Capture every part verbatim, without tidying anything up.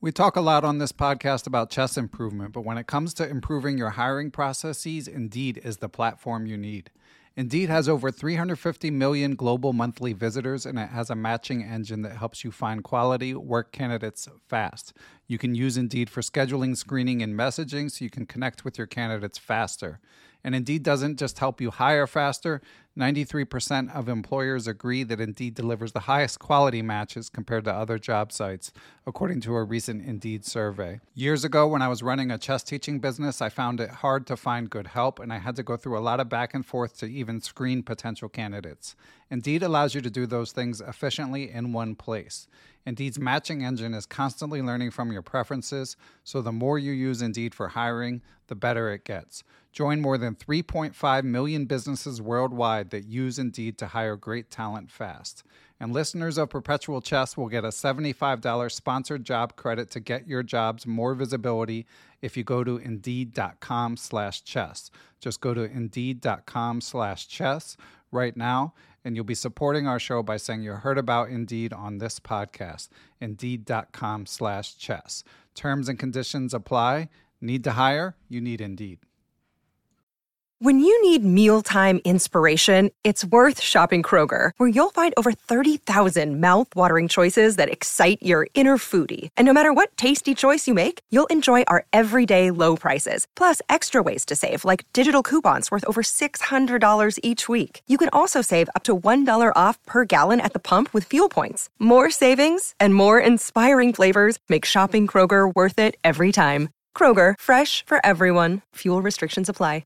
We talk a lot on this podcast about chess improvement, but when it comes to improving your hiring processes, Indeed is the platform you need. Indeed has over three hundred fifty million global monthly visitors, and it has a matching engine that helps you find quality work candidates fast. You can use Indeed for scheduling, screening, and messaging so you can connect with your candidates faster. And Indeed doesn't just help you hire faster. ninety-three percent of employers agree that Indeed delivers the highest quality matches compared to other job sites, according to a recent Indeed survey. Years ago, when I was running a chess teaching business, I found it hard to find good help, and I had to go through a lot of back and forth to even screen potential candidates. Indeed allows you to do those things efficiently in one place. Indeed's matching engine is constantly learning from your preferences, so the more you use Indeed for hiring, the better it gets. Join more than three point five million businesses worldwide that use Indeed to hire great talent fast. And listeners of Perpetual Chess will get a seventy-five dollars sponsored job credit to get your jobs more visibility if you go to Indeed.com slash chess. Just go to Indeed.com slash chess right now, and you'll be supporting our show by saying you heard about Indeed on this podcast. Indeed.com slash chess. Terms and conditions apply. Need to hire? You need Indeed. When you need mealtime inspiration, it's worth shopping Kroger, where you'll find over thirty thousand mouth-watering choices that excite your inner foodie. And no matter what tasty choice you make, you'll enjoy our everyday low prices, plus extra ways to save, like digital coupons worth over six hundred dollars each week. You can also save up to one dollar off per gallon at the pump with fuel points. More savings and more inspiring flavors make shopping Kroger worth it every time. Kroger, fresh for everyone. Fuel restrictions apply.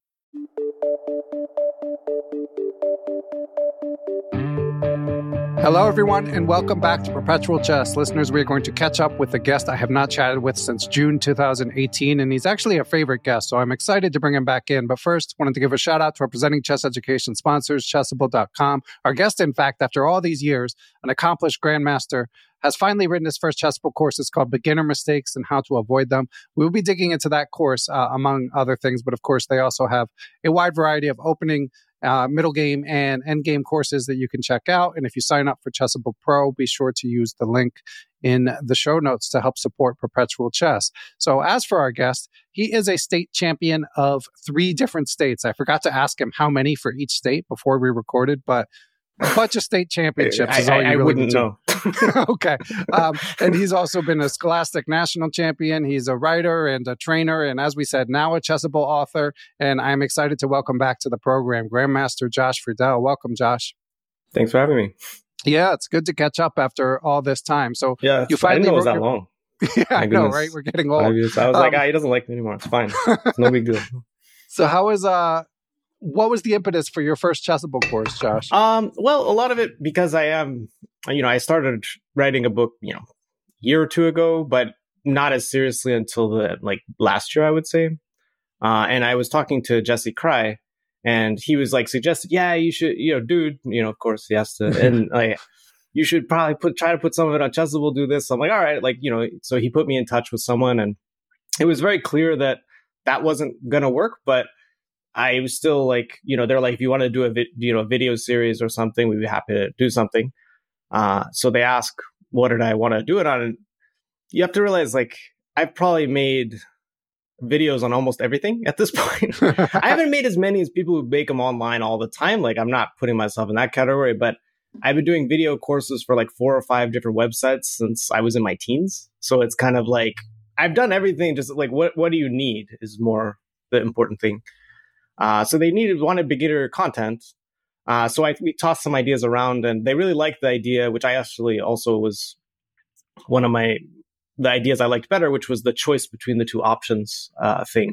Hello, everyone, and welcome back to Perpetual Chess. Listeners, we are going to catch up with a guest I have not chatted with since June two thousand eighteen, and he's actually a favorite guest, so I'm excited to bring him back in. But first, wanted to give a shout out to our presenting chess education sponsors, chessable dot com. Our guest, in fact, after all these years, an accomplished grandmaster, has finally written his first Chessable course. It's called Beginner Mistakes and How to Avoid Them. We'll be digging into that course, uh, among other things, but of course, they also have a wide variety of opening Uh, middle game and end game courses that you can check out. And if you sign up for Chessable Pro, be sure to use the link in the show notes to help support Perpetual Chess. So as for our guest, he is a state champion of three different states. I forgot to ask him how many for each state before we recorded, but a bunch of state championships is I, all you I, I really wouldn't do. know. Okay. Um, and he's also been a Scholastic national champion. He's a writer and a trainer. And as we said, now a Chessable author. And I'm excited to welcome back to the program, Grandmaster Josh Friedel. Welcome, Josh. Thanks for having me. Yeah, it's good to catch up after all this time. So yeah, you finally I didn't know it was that your... long. Yeah, I know, right? We're getting old. I was um, like, ah, he doesn't like me anymore. It's fine. It's no big deal. So how is uh what was the impetus for your first Chessable course, Josh? Um, well, a lot of it because I am, you know, I started writing a book, you know, a year or two ago, but not as seriously until the like last year, I would say. Uh, and I was talking to Jesse Cry, and he was like suggested, yeah, you should, you know, dude, you know, of course he has to, and like, you should probably put try to put some of it on Chessable, do this. So I'm like, all right, like, you know, so he put me in touch with someone, and it was very clear that that wasn't gonna work, but I was still like, you know, they're like, if you want to do a, vi- you know, video series or something, we'd be happy to do something. Uh, so they ask, what did I want to do it on? And you have to realize, like, I've probably made videos on almost everything at this point. I haven't made as many as people who make them online all the time. Like, I'm not putting myself in that category, but I've been doing video courses for like four or five different websites since I was in my teens. So it's kind of like, I've done everything. Just like, what, what do you need is more the important thing. Uh, so they needed wanted beginner content. Uh, so I we tossed some ideas around, and they really liked the idea, which I actually also was one of my the ideas I liked better, which was the choice between the two options uh, thing.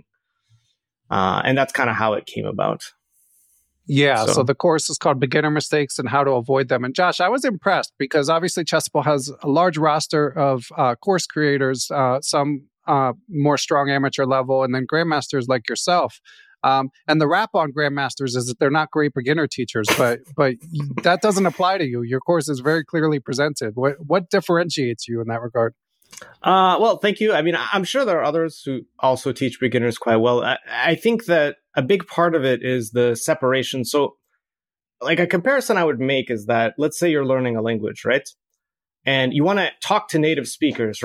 Uh, and that's kind of how it came about. Yeah, so. so the course is called Beginner Mistakes and How to Avoid Them. And Josh, I was impressed because obviously Chessable has a large roster of uh, course creators, uh, some uh, more strong amateur level, and then grandmasters like yourself. Um, and the rap on grandmasters is that they're not great beginner teachers, but but that doesn't apply to you. Your course is very clearly presented. What what differentiates you in that regard? Uh, well, thank you. I mean, I'm sure there are others who also teach beginners quite well. I, I think that a big part of it is the separation. So, like a comparison I would make is that, let's say you're learning a language, right? And you want to talk to native speakers, right?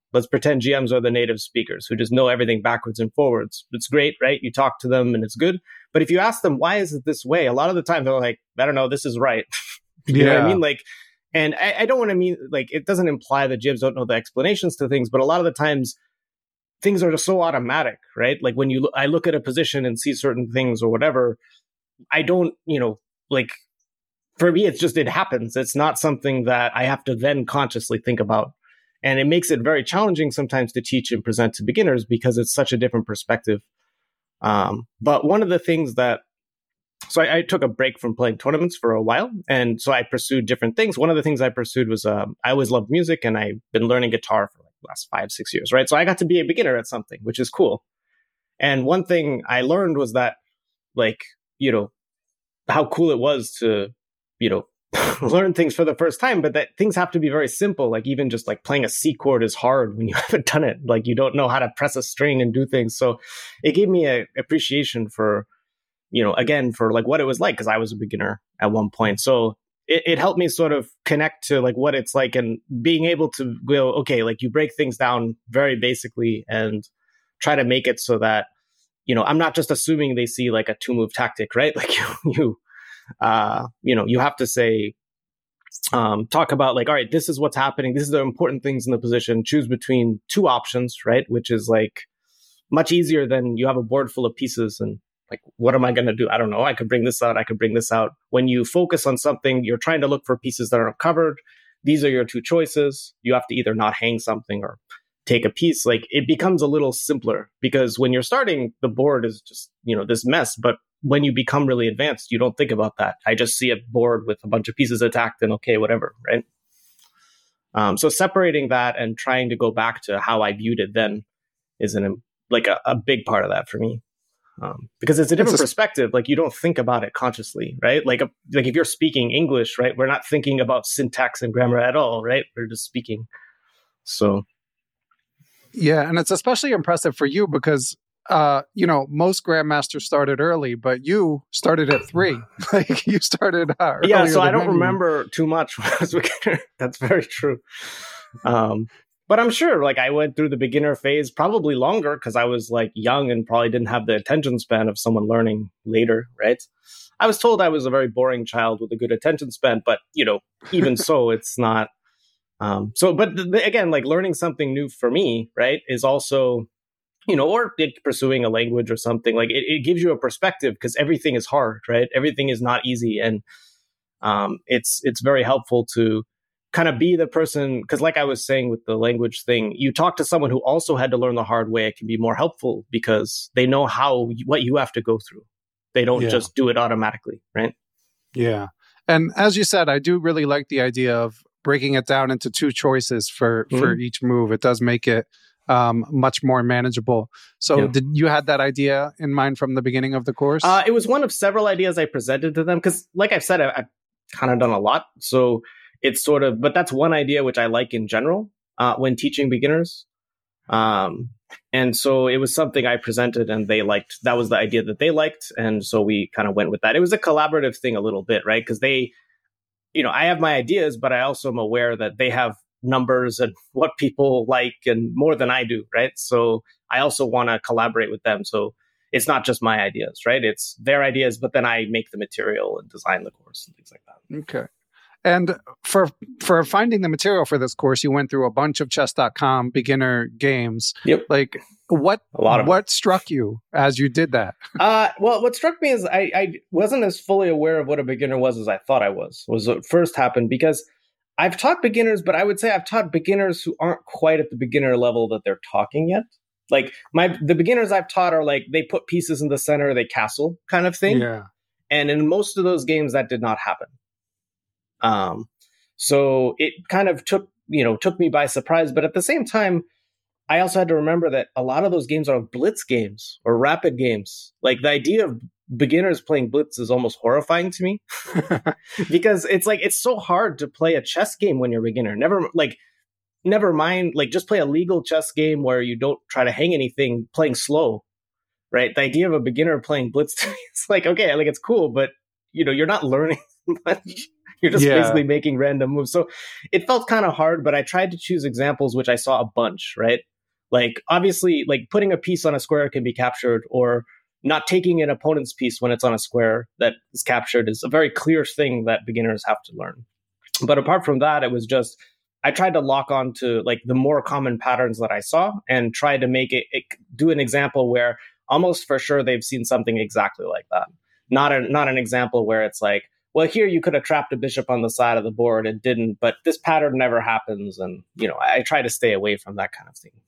let's pretend G Ms are the native speakers who just know everything backwards and forwards. It's great, right? You talk to them and it's good. But if you ask them, why is it this way? A lot of the time they're like, I don't know, this is right. you yeah. know what I mean? Like, and I, I don't want to mean, like, it doesn't imply that G Ms don't know the explanations to things, but a lot of the times things are just so automatic, right? Like when you, lo- I look at a position and see certain things or whatever, I don't, you know, like, for me, it's just, it happens. It's not something that I have to then consciously think about. And it makes it very challenging sometimes to teach and present to beginners because it's such a different perspective. Um, but one of the things that, so I, I took a break from playing tournaments for a while. And so I pursued different things. One of the things I pursued was, um, I always loved music and I've been learning guitar for like the last five, six years, right? So I got to be a beginner at something, which is cool. And one thing I learned was that, like, you know, how cool it was to, you know, learn things for the first time, but that things have to be very simple. Like even just like playing a C chord is hard when you haven't done it. Like you don't know how to press a string and do things. So it gave me a appreciation for, you know, again, for like what it was like, because I was a beginner at one point. So it, it helped me sort of connect to like what it's like and being able to go, okay, like you break things down very basically and try to make it so that, you know, I'm not just assuming they see like a two move tactic, right? Like you, you Uh, you know, you have to say, um, talk about like, all right, this is what's happening. This is the important things in the position. Choose between two options, right? Which is like much easier than you have a board full of pieces and like, what am I going to do? I don't know. I could bring this out. I could bring this out. When you focus on something, you're trying to look for pieces that aren't covered. These are your two choices. You have to either not hang something or take a piece. Like it becomes a little simpler because when you're starting, the board is just, you know, this mess, but when you become really advanced, you don't think about that. I just see a board with a bunch of pieces attacked and okay, whatever, right? Um, so separating that and trying to go back to how I viewed it then is an like a, a big part of that for me. Um, because it's a different it's a, perspective. Like you don't think about it consciously, right? Like, a, like if you're speaking English, right? We're not thinking about syntax and grammar at all, right? We're just speaking. So. Yeah. And it's especially impressive for you because Uh, you know, most grandmasters started early, but you started at three. Like you started uh, yeah. So I don't anyone. remember too much when I was a beginner. That's very true. Um, but I'm sure, like, I went through the beginner phase probably longer because I was like young and probably didn't have the attention span of someone learning later, right? I was told I was a very boring child with a good attention span, but you know, even so, it's not. Um, so, but th- again, like learning something new for me, right, is also. You know, or pursuing a language or something like it, it gives you a perspective because everything is hard, right? Everything is not easy. And um, it's it's very helpful to kind of be the person, because like I was saying with the language thing, you talk to someone who also had to learn the hard way. It can be more helpful because they know how, what you have to go through. They don't yeah. just do it automatically, right? Yeah. And as you said, I do really like the idea of breaking it down into two choices for, mm-hmm. for each move. It does make it Um, much more manageable. So yeah. did you had that idea in mind from the beginning of the course? Uh, it was one of several ideas I presented to them because, like I've said, I, I've kind of done a lot. So it's sort of, but that's one idea which I like in general uh, when teaching beginners. Um, and so it was something I presented and they liked. That was the idea that they liked. And so we kind of went with that. It was a collaborative thing a little bit, right? Because they, you know, I have my ideas, but I also am aware that they have numbers and what people like and more than I do, right? So I also want to collaborate with them. So it's not just my ideas, right? It's their ideas, but then I make the material and design the course and things like that. Okay. And for for finding the material for this course, you went through a bunch of chess dot com beginner games. Yep. Like what a lot of what them. struck you as you did that? uh, well, what struck me is I, I wasn't as fully aware of what a beginner was as I thought I was, was what first happened because I've taught beginners, but I would say I've taught beginners who aren't quite at the beginner level that they're talking yet. Like my the beginners I've taught are like they put pieces in the center, they castle kind of thing. Yeah. And in most of those games, that did not happen. Um, so it kind of took you know took me by surprise. But at the same time, I also had to remember that a lot of those games are blitz games or rapid games. Like the idea of beginners playing blitz is almost horrifying to me because it's like it's so hard to play a chess game when you're a beginner. Never like never mind like just play a legal chess game where you don't try to hang anything playing slow, right? The idea of a beginner playing blitz, it's like okay, like it's cool, but you know, you're not learning much. You're just Yeah. basically making random moves. So it felt kind of hard, but I tried to choose examples which I saw a bunch, right? Like, obviously, like putting a piece on a square can be captured, or not taking an opponent's piece when it's on a square that is captured is a very clear thing that beginners have to learn. But apart from that, it was just, I tried to lock on to like the more common patterns that I saw and try to make it, it do an example where almost for sure they've seen something exactly like that. Not a, not an example where it's like, well, here you could have trapped a bishop on the side of the board and didn't, but this pattern never happens. And, you know, I try to stay away from that kind of thing.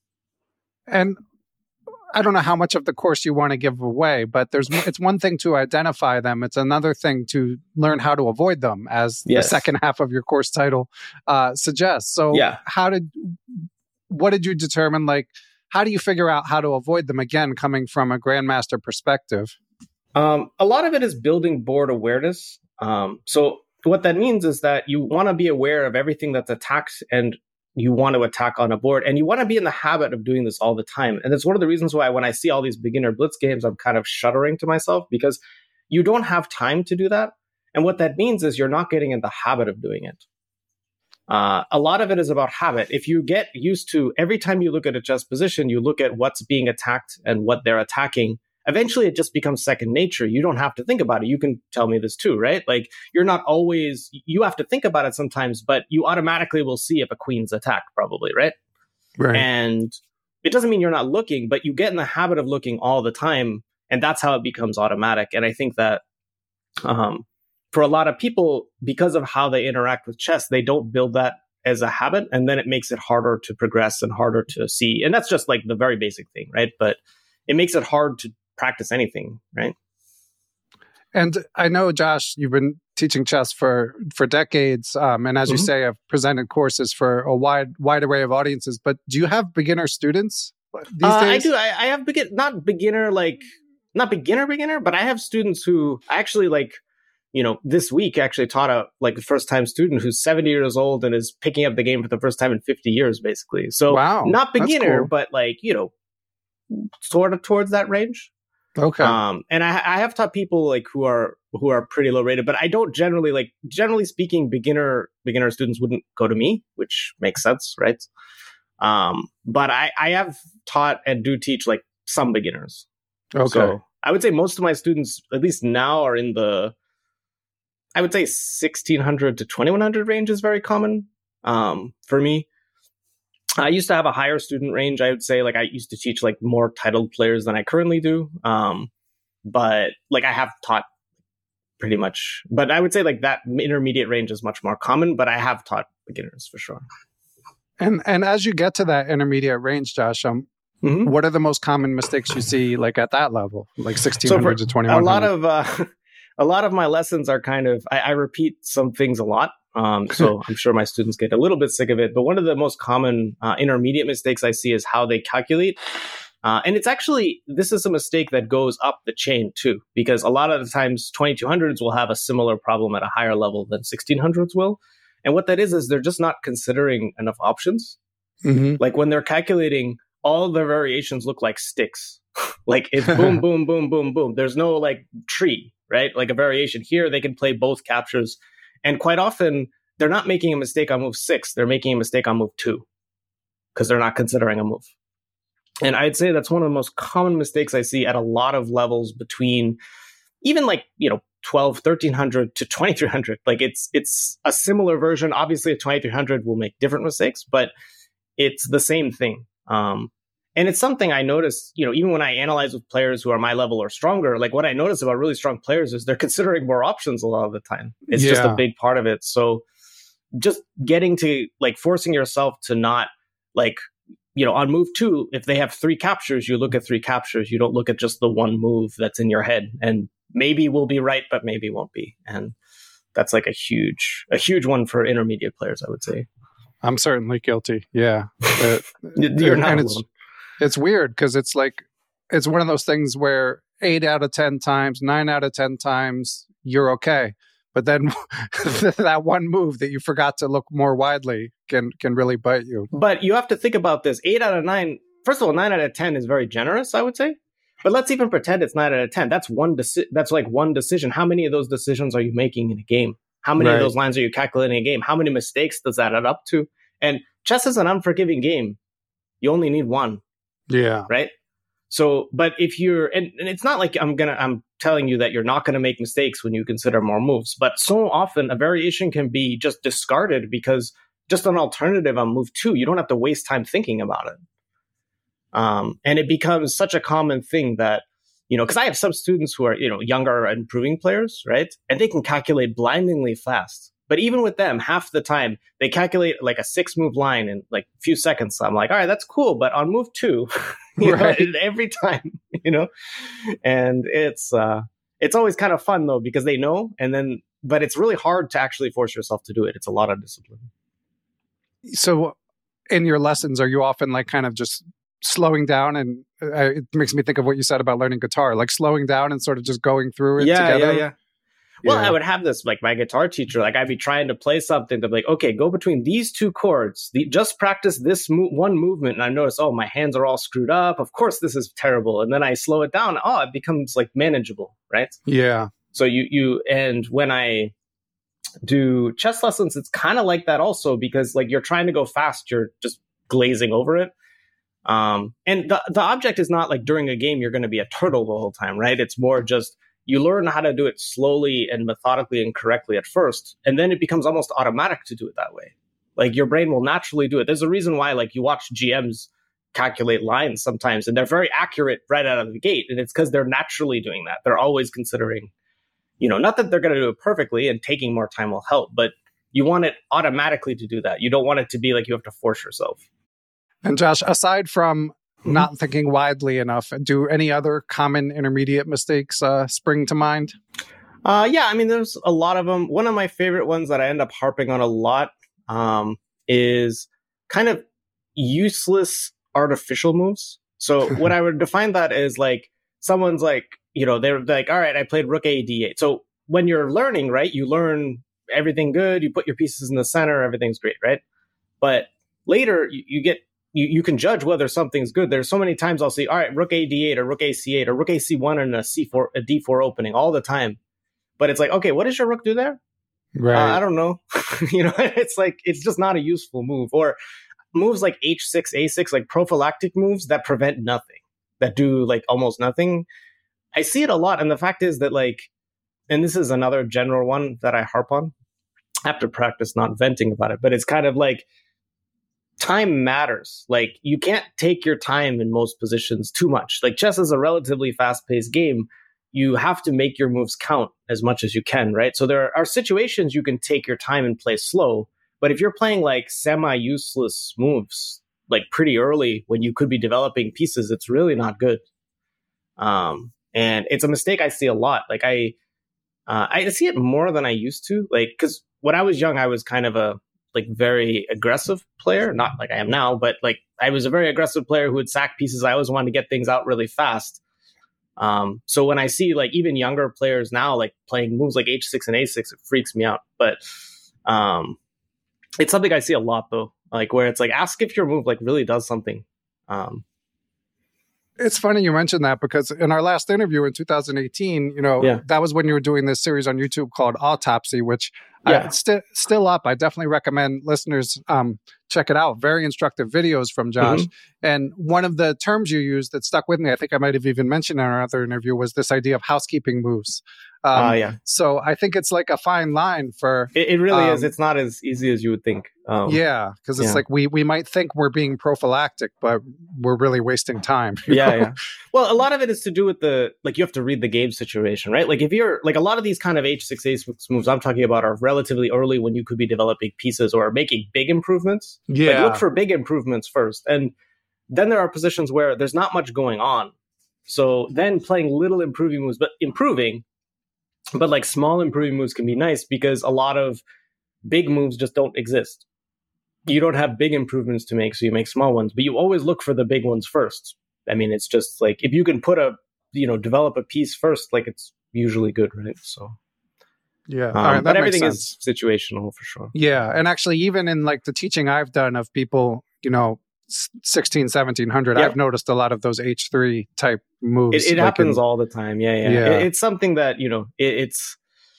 And I don't know how much of the course you want to give away, but there's it's one thing to identify them. It's another thing to learn how to avoid them, as Yes. the second half of your course title uh, suggests. So Yeah. how did, what did you determine? Like, how do you figure out how to avoid them, again, coming from a grandmaster perspective? Um, a lot of it is building board awareness. Um, so what that means is that you want to be aware of everything that's attacked and you want to attack on a board, and you want to be in the habit of doing this all the time. And that's one of the reasons why when I see all these beginner blitz games, I'm kind of shuddering to myself, because you don't have time to do that. And what that means is you're not getting in the habit of doing it. Uh, a lot of it is about habit. If you get used to every time you look at a chess position, you look at what's being attacked and what they're attacking, eventually it just becomes second nature. You don't have to think about it. You can tell me this too, right? Like, you're not always, you have to think about it sometimes, but you automatically will see if a queen's attacked, probably, right? Right. And it doesn't mean you're not looking, but you get in the habit of looking all the time, and that's how it becomes automatic. And I think that um, for a lot of people, because of how they interact with chess, they don't build that as a habit, and then it makes it harder to progress and harder to see. And that's just like the very basic thing, right? But it makes it hard to practice anything, right? And I know, Josh, you've been teaching chess for for decades, um, and as Mm-hmm. you say, I've presented courses for a wide wide array of audiences. But do you have beginner students these Uh, I days? do. I, I have begin not beginner like not beginner beginner, but I have students who actually like, you know, this week actually taught a like a first time student who's seventy years old and is picking up the game for the first time in fifty years, basically. So Wow, not that's beginner, cool. but like, you know, sort of towards that range. Okay. Um, and I, I have taught people like who are who are pretty low rated, but I don't generally like generally speaking, beginner beginner students wouldn't go to me, which makes sense, right? Um, but I, I have taught and do teach like some beginners. okay. So I would say most of my students, at least now, are in the I would say sixteen hundred to twenty-one hundred range is very common um, for me. I used to have a higher student range. I would say like I used to teach like more titled players than I currently do. Um, but like I have taught pretty much, but I would say like that intermediate range is much more common, but I have taught beginners for sure. And and as you get to that intermediate range, Josh, um, Mhm. what are the most common mistakes you see, like at that level, like sixteen hundred to a twenty-one hundred? lot of uh, a lot of my lessons are kind of I, I repeat some things a lot. Um, so I'm sure my students get a little bit sick of it. But one of the most common uh, intermediate mistakes I see is how they calculate. Uh, and it's actually, this is a mistake that goes up the chain too, because a lot of the times twenty-two hundreds will have a similar problem at a higher level than sixteen hundreds will. And what that is, is they're just not considering enough options. Mm-hmm. Like when they're calculating, all the variations look like sticks. Like it's boom, boom, boom, boom, boom. There's no like tree, right? Like a variation. Here, they can play both captures. And quite often, they're not making a mistake on move six. They're making a mistake on move two because they're not considering a move. And I'd say that's one of the most common mistakes I see at a lot of levels between even like, you know, twelve, thirteen hundred to twenty-three hundred. Like it's it's a similar version. Obviously, a twenty-three hundred will make different mistakes, but it's the same thing. Um, and it's something I notice, you know, even when I analyze with players who are my level or stronger, like what I notice about really strong players is they're considering more options a lot of the time. It's just a Yeah. big part of it. So just getting to like forcing yourself to not like, you know, on move two, if they have three captures, you look at three captures. You don't look at just the one move that's in your head and maybe will be right, but maybe won't be. And that's like a huge, a huge one for intermediate players, I would say. I'm certainly guilty. Yeah. Uh, You're not and alone. it's it's weird because it's like it's one of those things where eight out of ten times, nine out of ten times, you're okay. But then that one move that you forgot to look more widely can can really bite you. But you have to think about this. Eight out of nine, first of all, nine out of ten is very generous, I would say. But let's even pretend it's nine out of ten. That's one deci- That's like one decision. How many of those decisions are you making in a game? How many Right. of those lines are you calculating a game? How many mistakes does that add up to? And chess is an unforgiving game. You only need one, Yeah. right? So, but if you're, and, and it's not like I'm gonna, I'm telling you that you're not gonna make mistakes when you consider more moves, but so often a variation can be just discarded because just an alternative on move two, you don't have to waste time thinking about it. Um, and it becomes such a common thing that, you know, because I have some students who are, you know, younger and improving players, right? And they can calculate blindingly fast. But even with them, half the time they calculate like a six move line in like a few seconds. So I'm like, all right, that's cool. But on move two, you Right. know, every time, you know, and it's, uh, it's always kind of fun though, because they know. And then, but it's really hard to actually force yourself to do it. It's a lot of discipline. So in your lessons, are you often like kind of just slowing down? And uh, it makes me think of what you said about learning guitar, like slowing down and sort of just going through it Yeah, together. yeah, yeah. Well, Yeah. I would have this, like my guitar teacher, like I'd be trying to play something to be like, okay, go between these two chords, the, just practice this mo- one movement. And I notice, oh, my hands are all screwed up. Of course, this is terrible. And then I slow it down. Oh, it becomes like manageable, right? Yeah. So you, you, and when I do chess lessons, it's kind of like that also, because like you're trying to go fast, you're just glazing over it. Um, and the, the object is not like during a game, you're going to be a turtle the whole time, right? It's more just, you learn how to do it slowly and methodically and correctly at first, and then it becomes almost automatic to do it that way. Like your brain will naturally do it. There's a reason why, like you watch G Ms calculate lines sometimes, and they're very accurate right out of the gate, and it's because they're naturally doing that. They're always considering, you know, not that they're going to do it perfectly, and taking more time will help, but you want it automatically to do that. You don't want it to be like you have to force yourself. And Josh, aside from Mhm. not thinking widely enough, do any other common intermediate mistakes uh, spring to mind? Uh, yeah, I mean, there's a lot of them. One of my favorite ones that I end up harping on a lot um, is kind of useless artificial moves. So what I would define that as like someone's like, you know, they're like, all right, I played rook a d eight. So when you're learning, right, you learn everything good. You put your pieces in the center, everything's great, right? But later you, you get You, you can judge whether something's good. There's so many times I'll see, all right, rook a d eight or rook a c eight or rook a c one and a c four, a d four opening all the time. But it's like, okay, what does your rook do there? Right. Uh, I don't know. You know, it's like, it's just not a useful move. Or moves like h six, a six, like prophylactic moves that prevent nothing, that do like almost nothing. I see it a lot. And the fact is that like, and this is another general one that I harp on. I have to practice not venting about it, but it's kind of like, time matters. Like you can't take your time in most positions too much. Like chess is a relatively fast-paced game. You have to make your moves count as much as you can, right? So there are situations you can take your time and play slow. But if you're playing like semi-useless moves, like pretty early when you could be developing pieces, it's really not good. Um, and it's a mistake I see a lot. Like I, uh, I see it more than I used to. Like because when I was young, I was kind of a like very aggressive player, not like I am now, but like I was a very aggressive player who would sack pieces. I always wanted to get things out really fast. Um, so when I see like even younger players now, like playing moves like h six and a six, it freaks me out. But um, it's something I see a lot though, like where it's like, ask if your move like really does something. Um, It's funny you mentioned that because in our last interview in two thousand eighteen, you know, Yeah. that was when you were doing this series on YouTube called Autopsy, which Yeah. uh, it's sti- still up. I definitely recommend listeners um, check it out. Very instructive videos from Josh. Mm-hmm. And one of the terms you used that stuck with me, I think I might have even mentioned in our other interview, was this idea of housekeeping moves. Um, uh, yeah, So I think it's like a fine line for it, it really is. um, It's not as easy as you would think. Um, yeah, because it's yeah. like we we might think we're being prophylactic, but we're really wasting time. you yeah, know? yeah. Well, a lot of it is to do with the, like, you have to read the game situation, right? Like, if you're, like, a lot of these kind of h six, a six moves I'm talking about are relatively early when you could be developing pieces or making big improvements. Yeah. Like, look for big improvements first. And then there are positions where there's not much going on. So then playing little improving moves, but improving, but like small improving moves can be nice because a lot of big moves just don't exist. You don't have big improvements to make, so you make small ones, but you always look for the big ones first. I mean, it's just like, if you can put a, you know, develop a piece first, like it's usually good, right? So, Yeah. um, All right, that but makes everything sense. is situational for sure. Yeah. And actually, even in like the teaching I've done of people, you know, s- sixteen, seventeen hundred, Yeah. I've noticed a lot of those H three type moves. It, it like happens in- all the time. Yeah, yeah. Yeah. It, it's something that, you know, it, it's,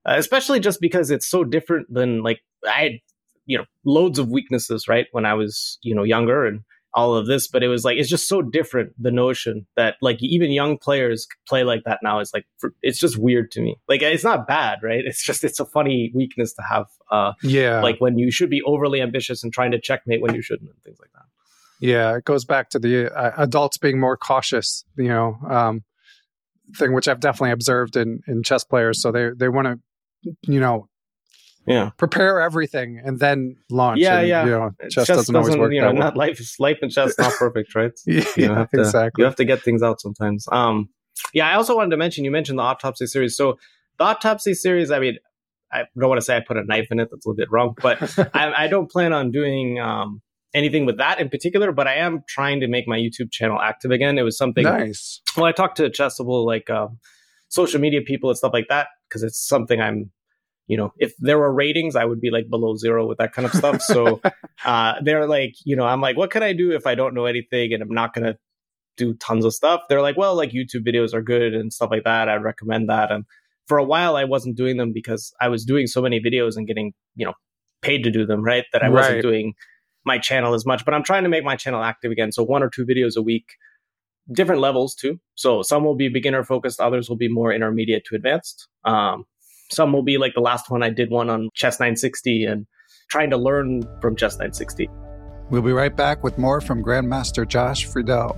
uh, especially just because it's so different than like I had, you know, loads of weaknesses, right, when I was, you know, younger and all of this, but it was like, it's just so different. The notion that like even young players play like that now is like, for, it's just weird to me. Like, it's not bad, right? It's just, it's a funny weakness to have. Uh, yeah. Like when you should be overly ambitious and trying to checkmate when you shouldn't and things like that. Yeah. It goes back to the uh, adults being more cautious, you know, um, thing, which I've definitely observed in, in chess players. So they, they want to, you know, yeah, prepare everything and then launch. Yeah, and, yeah. You know, chess, chess doesn't, doesn't always work. You know, that not way. life. Life and chess not perfect, right? yeah, you have to, exactly. You have to get things out sometimes. Um, yeah. I also wanted to mention. You mentioned the Autopsy series. So the Autopsy series. I mean, I don't want to say I put a knife in it. That's a little bit wrong, but I, I don't plan on doing um, anything with that in particular. But I am trying to make my YouTube channel active again. It was something nice. Well, I talked to Chessable, like uh, social media people and stuff like that, because it's something I'm. You know, if there were ratings, I would be like below zero with that kind of stuff. So uh, they're like, you know, I'm like, what can I do if I don't know anything and I'm not going to do tons of stuff? They're like, well, like YouTube videos are good and stuff like that. I'd recommend that. And for a while, I wasn't doing them because I was doing so many videos and getting, you know, paid to do them, right? That I wasn't right. doing my channel as much. But I'm trying to make my channel active again. So one or two videos a week, different levels too. So some will be beginner focused. Others will be more intermediate to advanced. Um, Some will be like the last one I did one on Chess nine sixty and trying to learn from Chess nine sixty. We'll be right back with more from Grandmaster Josh Friedel.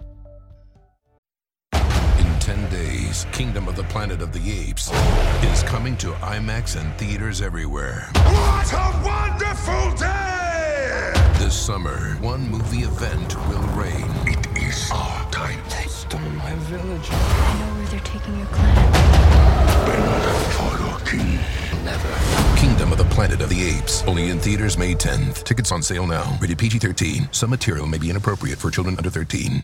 In ten days, Kingdom of the Planet of the Apes is coming to IMAX and theaters everywhere. What a wonderful day! This summer, one movie event will reign. It is our time. They stole my village. I know where they're taking your clan. Bend for your king. Never. Kingdom of the Planet of the Apes. Only in theaters May tenth. Tickets on sale now. Rated P G thirteen. Some material may be inappropriate for children under thirteen.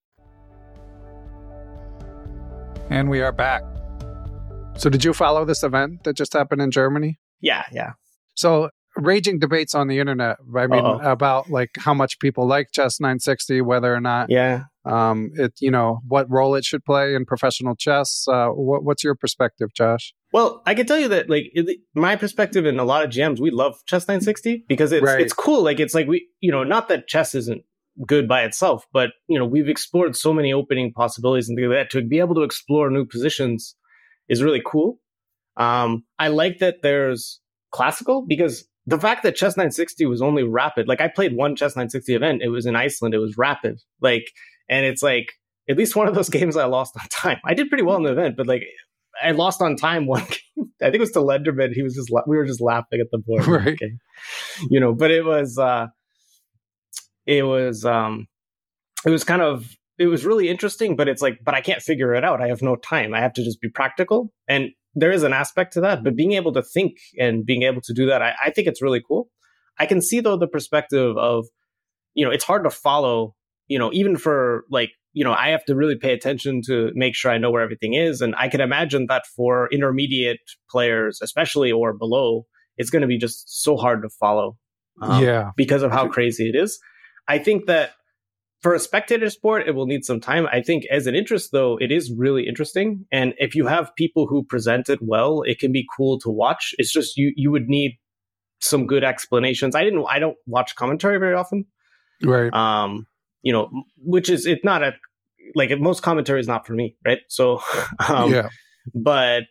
And we are back. So did you follow this event that just happened in Germany? Yeah, yeah. So raging debates on the internet, I mean, Uh-oh. about like how much people like Chess nine sixty, whether or not, Yeah. um, it, you know, what role it should play in professional chess. Uh, what, what's your perspective, Josh? Well, I can tell you that, like, it, my perspective and a lot of G Ms, we love Chess nine sixty because it's Right. it's cool. Like, it's like we, you know, not that chess isn't good by itself, but you know, we've explored so many opening possibilities and things like that. To be able to explore new positions is really cool. Um, I like that there's classical because the fact that Chess nine sixty was only rapid, like I played one Chess nine sixty event, it was in Iceland, it was rapid, like, and it's like at least one of those games I lost on time. I did pretty well in the event, but like I lost on time one game. I think it was to Lenderman. He was just la- we were just laughing at the board, Right. okay. You know. But it was uh, it was um, it was kind of it was really interesting. But it's like, but I can't figure it out. I have no time. I have to just be practical, and there is an aspect to that. But being able to think and being able to do that, I, I think it's really cool. I can see though the perspective of, you know, it's hard to follow. You know, even for like, you know, I have to really pay attention to make sure I know where everything is. And I can imagine that for intermediate players, especially or below, it's going to be just so hard to follow um, Yeah. because of how crazy it is. I think that for a spectator sport, it will need some time. I think as an interest, though, it is really interesting. And if you have people who present it well, it can be cool to watch. It's just you you would need some good explanations. I didn't I don't watch commentary very often. Right. Um, you know, which is it's not a like most commentary is not for me, right? So, um, yeah. but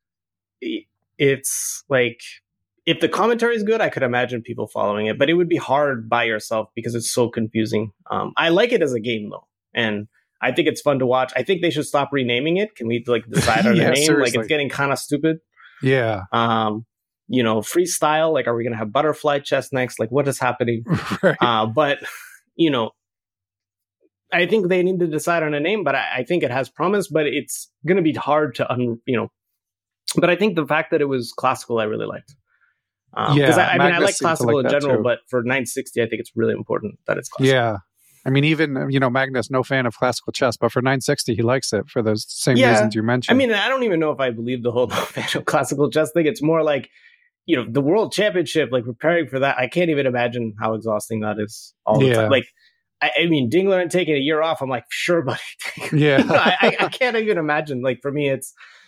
it's like if the commentary is good, I could imagine people following it, but it would be hard by yourself because it's so confusing. Um, I like it as a game though, and I think it's fun to watch. I think they should stop renaming it. Can we like decide on Yeah, a name? seriously. Like it's getting kind of stupid. Yeah. Um, you know, freestyle. Like, are we going to have butterfly chess next? Like, what is happening? Right. Uh, but you know. I think they need to decide on a name, but I, I think it has promise, but it's going to be hard to, un, you know, but I think the fact that it was classical, I really liked. Um, Yeah, Because I, I mean, I Magnus like seems to classical like in that general, too. but for nine sixty, I think it's really important that it's classical. Yeah. I mean, even, you know, Magnus, no fan of classical chess, but for nine sixty, he likes it for those same Yeah. reasons you mentioned. I mean, I don't even know if I believe the whole fan of classical chess thing. It's more like, you know, the world championship, like preparing for that. I can't even imagine how exhausting that is all the Yeah. time. Like, I, I mean, Dingler and taking a year off, I'm like, sure, buddy. Yeah. You know, I, I, I can't even imagine. Like, for me, it's,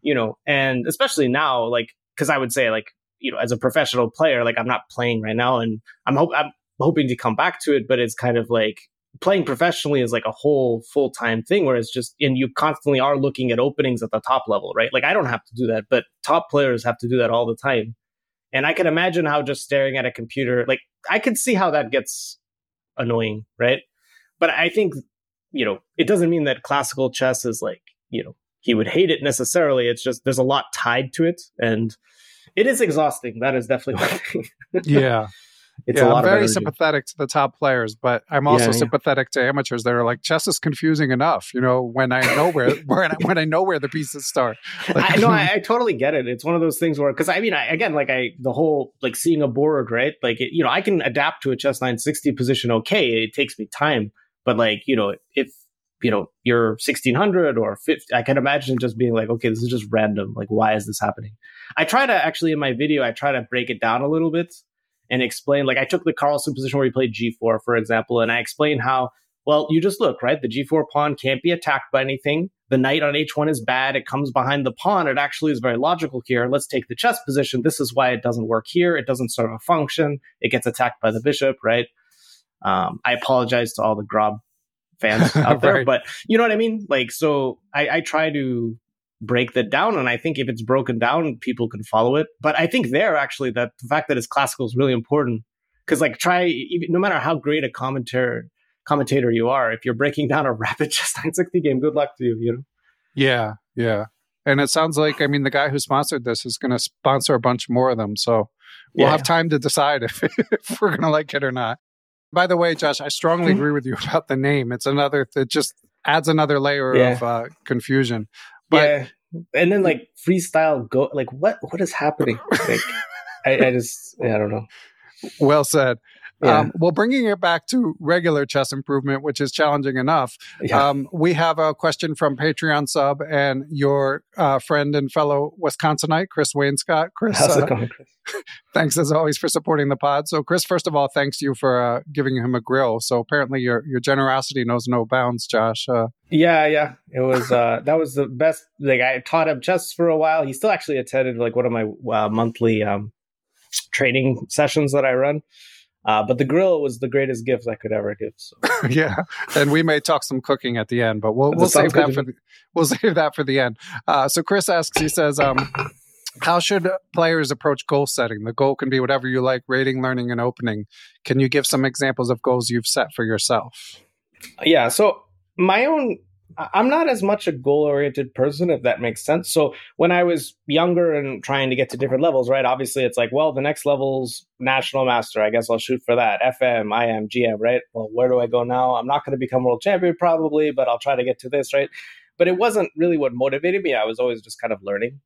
you know, and especially now, like, because I would say, like, you know, as a professional player, like, I'm not playing right now, and I'm, ho- I'm hoping to come back to it, but it's kind of like playing professionally is like a whole full-time thing where it's just, and you constantly are looking at openings at the top level, right? Like, I don't have to do that, but top players have to do that all the time. And I can imagine how just staring at a computer, like, I can see how that gets annoying, right? But I think, you know, it doesn't mean that classical chess is like, you know, he would hate it necessarily. It's just there's a lot tied to it, and it is exhausting. That is definitely one thing. Yeah. It's yeah, a lot I'm of very energy. sympathetic to the top players, but I'm also Yeah, yeah. sympathetic to amateurs that are like, chess is confusing enough, you know, when I know where, where when I know where the pieces start. Like, I know, I, I totally get it. It's one of those things where, because I mean, I, again, like I, the whole, like seeing a board, right? Like, it, you know, I can adapt to a chess nine sixty position. Okay. It takes me time, but like, you know, if, you know, you're sixteen hundred or fifty, I can imagine just being like, okay, this is just random. Like, why is this happening? I try to actually in my video, I try to break it down a little bit and explain, like I took the Carlsen position where he played G four, for example, and I explained how, well, you just look, right? The G four pawn can't be attacked by anything. The knight on H one is bad. It comes behind the pawn. It actually is very logical here. Let's take the chess position. This is why it doesn't work here. It doesn't serve a function. It gets attacked by the bishop, right? Um, I apologize to all the Grob fans out there, Right. but you know what I mean? Like, so I, I try to break that down, and I think if it's broken down, people can follow it. But I think there actually that the fact that it's classical is really important, because like try even, no matter how great a commentator commentator you are, if you're breaking down a rapid chess nine sixty game, good luck to you. You know? yeah, yeah. And it sounds like, I mean, the guy who sponsored this is going to sponsor a bunch more of them. So we'll Yeah. have time to decide if, if we're going to like it or not. By the way, Josh, I strongly agree with you about the name. It's another, it just adds another layer Yeah. of uh, confusion. But yeah, and then like freestyle go, like what what is happening? Like, I, I just yeah, I don't know. well said. Yeah. Um, well, bringing it back to regular chess improvement, which is challenging enough, Yeah. um, we have a question from Patreon sub and your uh, friend and fellow Wisconsinite, Chris Wainscott. Chris, How's uh, it going, Chris? thanks as always for supporting the pod. So, Chris, first of all, thanks you for uh, giving him a grill. So, apparently, your your generosity knows no bounds, Josh. Uh, Yeah, yeah. It was uh that was the best. Like I taught him chess for a while. He still actually attended like one of my uh, monthly um training sessions that I run. Uh, but the grill was the greatest gift I could ever give. So. yeah, and we may talk some cooking at the end, but we'll That we'll sounds save that good for to the, we'll save that for the end. Uh, so Chris asks, he says, um, how should players approach goal setting? The goal can be whatever you like: rating, learning, and opening. Can you give some examples of goals you've set for yourself? Yeah. So my own, I'm not as much a goal-oriented person, if that makes sense. So when I was younger and trying to get to different levels, right? Obviously, it's like, well, the next level's national master. I guess I'll shoot for that. F M, I M, G M, right? Well, where do I go now? I'm not going to become world champion probably, but I'll try to get to this, right? But it wasn't really what motivated me. I was always just kind of learning.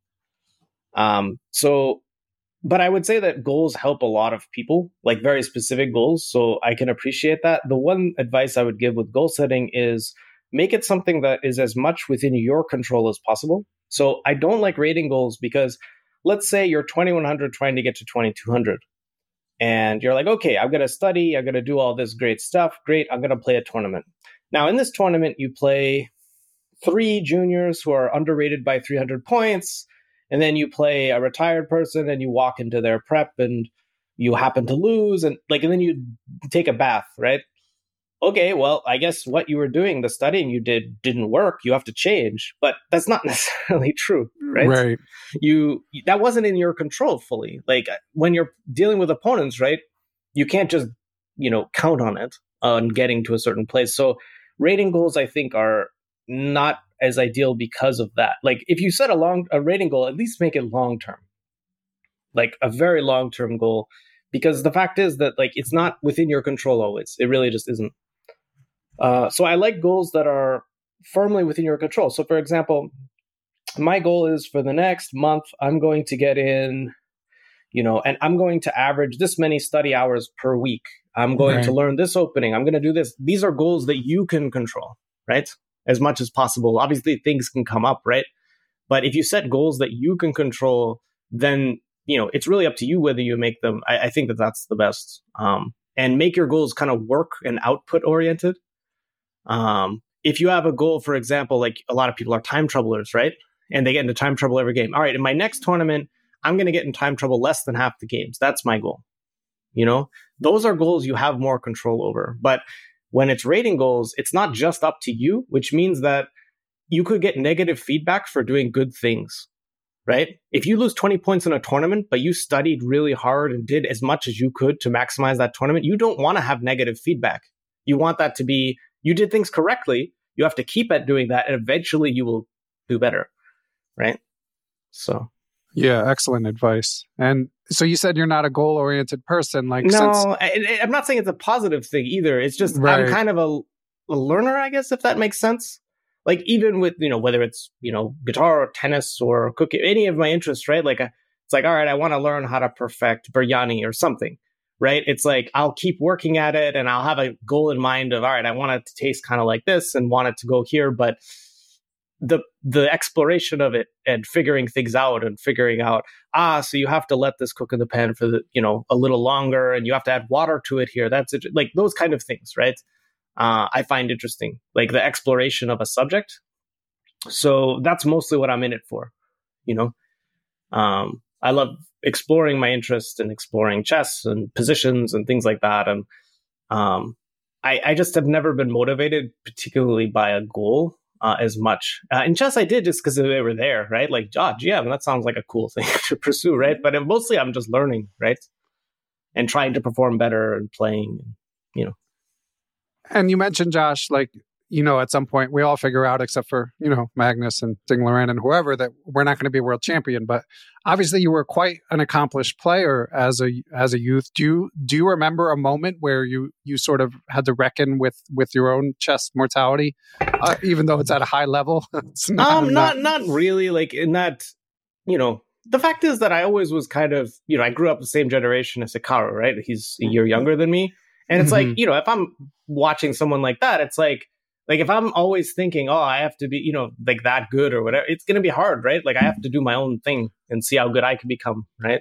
Um, so, but I would say that goals help a lot of people, like very specific goals. So I can appreciate that. The one advice I would give with goal setting is make it something that is as much within your control as possible. So I don't like rating goals because let's say you're twenty-one hundred trying to get to twenty-two hundred. And you're like, okay, I'm going to study. I'm going to do all this great stuff. Great. I'm going to play a tournament. Now, in this tournament, you play three juniors who are underrated by three hundred points. And then you play a retired person and you walk into their prep and you happen to lose. And like, and then you take a bath, right? Okay, well, I guess what you were doing, the studying you did didn't work. You have to change, but that's not necessarily true, right? Right. You, that wasn't in your control fully. Like when you're dealing with opponents, right? You can't just, you know, count on it, on getting to a certain place. So rating goals, I think, are not as ideal because of that. Like if you set a long, a rating goal, at least make it long-term, like a very long-term goal, because the fact is that like, it's not within your control always. It really just isn't. Uh, so I like goals that are firmly within your control. So for example, my goal is for the next month, I'm going to get in, you know, and I'm going to average this many study hours per week. I'm going Right. to learn this opening. I'm going to do this. These are goals that you can control, right? As much as possible. Obviously things can come up, right? But if you set goals that you can control, then, you know, it's really up to you whether you make them. I, I think that that's the best. Um, and make your goals kind of work and output oriented. Um, if you have a goal, for example, like a lot of people are time troublers, right? and they get into time trouble every game. All right, in my next tournament, I'm going to get in time trouble less than half the games. That's my goal. You know, those are goals you have more control over. But when it's rating goals, it's not just up to you, which means that you could get negative feedback for doing good things, right? If you lose twenty points in a tournament, but you studied really hard and did as much as you could to maximize that tournament, you don't want to have negative feedback. You want that to be, you did things correctly. You have to keep at doing that, and eventually you will do better, right? So, yeah, excellent advice. And so you said you're not a goal-oriented person. Like, no, since... I, I'm not saying it's a positive thing either. It's just right. I'm kind of a, a learner, I guess, if that makes sense. Like, even with, you know, whether it's, you know, guitar or tennis or cooking, any of my interests, right? Like, it's like, all right, I want to learn how to perfect biryani or something, right? It's like, I'll keep working at it and I'll have a goal in mind of, all right, I want it to taste kind of like this and want it to go here. But the the exploration of it and figuring things out and figuring out, ah, so you have to let this cook in the pan for the, you know, a little longer and you have to add water to it here. That's it. Like those kind of things, right? Uh, I find interesting, like the exploration of a subject. So that's mostly what I'm in it for, you know. Um, I love exploring my interest and exploring chess and positions and things like that. And um, I, I just have never been motivated particularly by a goal uh, as much. Uh, in chess, I did just because they were there, right? Like, oh, G M, that sounds like a cool thing to pursue, right? But mostly I'm just learning, right? And trying to perform better and playing, you know. And you mentioned, Josh, like, you know, at some point we all figure out, except for, you know, Magnus and Ding Liren and whoever, that we're not going to be a world champion. But obviously you were quite an accomplished player as a as a youth. Do you, do you remember a moment where you, you sort of had to reckon with, with your own chess mortality, uh, even though it's at a high level? It's not, um, not, not really. Like in that, you know, the fact is that I always was kind of, you know, I grew up the same generation as Hikaru, right? He's a year younger than me. And it's mm-hmm. like, you know, if I'm watching someone like that, it's like, like if I'm always thinking, oh, I have to be, you know, like that good or whatever, it's going to be hard, right? Like I have to do my own thing and see how good I can become, right?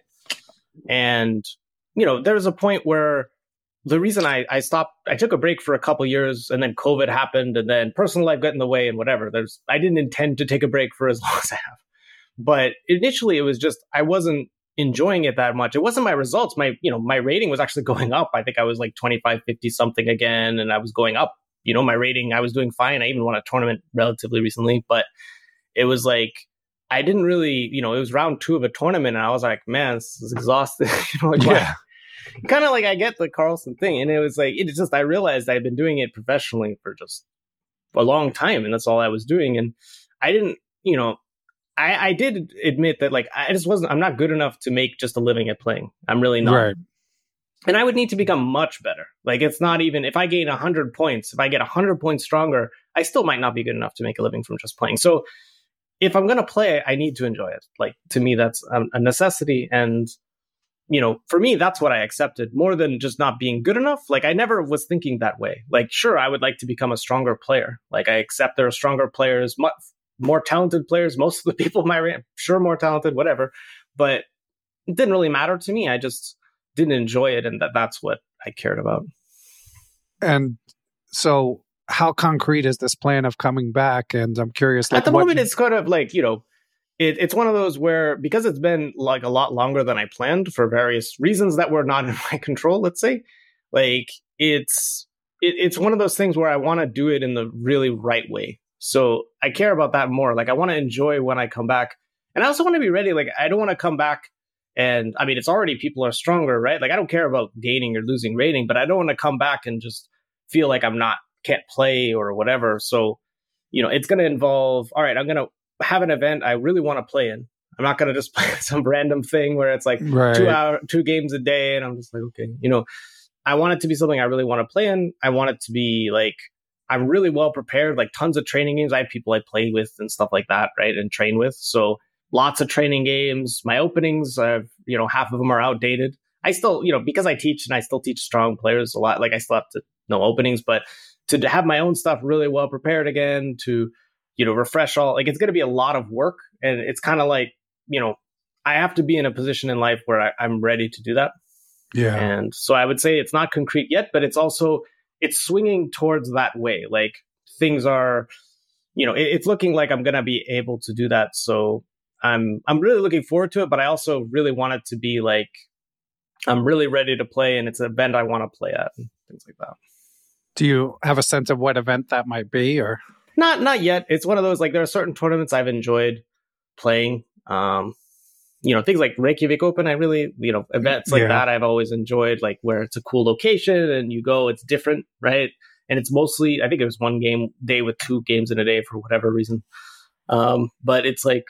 And, you know, there was a point where the reason I, I stopped, I took a break for a couple years and then COVID happened and then personal life got in the way and whatever. There's, I didn't intend to take a break for as long as I have. But initially it was just, I wasn't enjoying it that much. It wasn't my results. My, you know, my rating was actually going up. I think I was like twenty-five, fifty something again. And I was going up, you know, my rating, I was doing fine. I even won a tournament relatively recently, but it was like, I didn't really, you know, it was round two of a tournament. And I was like, man, this is exhausting. you know, like, yeah. Kind of like I get the Carlsen thing. And it was like, it's just, I realized I'd been doing it professionally for just a long time. And that's all I was doing. And I didn't, you know, I, I did admit that, like, I just wasn't, I'm not good enough to make just a living at playing. I'm really not. Right. And I would need to become much better. Like, it's not even, if I gain one hundred points, if I get one hundred points stronger, I still might not be good enough to make a living from just playing. So if I'm going to play, I need to enjoy it. Like, to me, that's a necessity. And, you know, for me, that's what I accepted more than just not being good enough. Like, I never was thinking that way. Like, sure, I would like to become a stronger player. Like, I accept there are stronger players, much more talented players. Most of the people in my rank, sure, more talented, whatever. But it didn't really matter to me. I just didn't enjoy it. And that that's what I cared about. And so how concrete is this plan of coming back? And I'm curious. Like, at the what... moment, it's kind of like, you know, it, it's one of those where, because it's been like a lot longer than I planned for various reasons that were not in my control, let's say, like it's, it, it's one of those things where I want to do it in the really right way. So I care about that more. Like, I want to enjoy when I come back. And I also want to be ready. Like, I don't want to come back and, I mean, it's already people are stronger, right? Like, I don't care about gaining or losing rating, but I don't want to come back and just feel like I'm not, can't play or whatever. So, you know, it's going to involve, all right, I'm going to have an event I really want to play in. I'm not going to just play some random thing where it's like right. two hour, two games a day. And I'm just like, okay, you know, I want it to be something I really want to play in. I want it to be like, I'm really well prepared, like tons of training games. I have people I play with and stuff like that, right? And train with. So lots of training games. My openings, I've, you know, half of them are outdated. I still, you know, because I teach and I still teach strong players a lot, like I still have to know openings, but to have my own stuff really well prepared again, to, you know, refresh all, like it's going to be a lot of work. And it's kind of like, you know, I have to be in a position in life where I, I'm ready to do that. Yeah. And so I would say it's not concrete yet, but it's also, it's swinging towards that way. Like things are, you know, it, it's looking like I'm going to be able to do that. So I'm I'm really looking forward to it, but I also really want it to be like I'm really ready to play, and it's an event I want to play at and things like that. Do you have a sense of what event that might be, or not? Not yet. It's one of those like there are certain tournaments I've enjoyed playing. Um, you know, things like Reykjavik Open. I really, you know, events like yeah. that I've always enjoyed, like where it's a cool location and you go, it's different, right? And it's mostly, I think it was one game day with two games in a day for whatever reason. Um, but it's like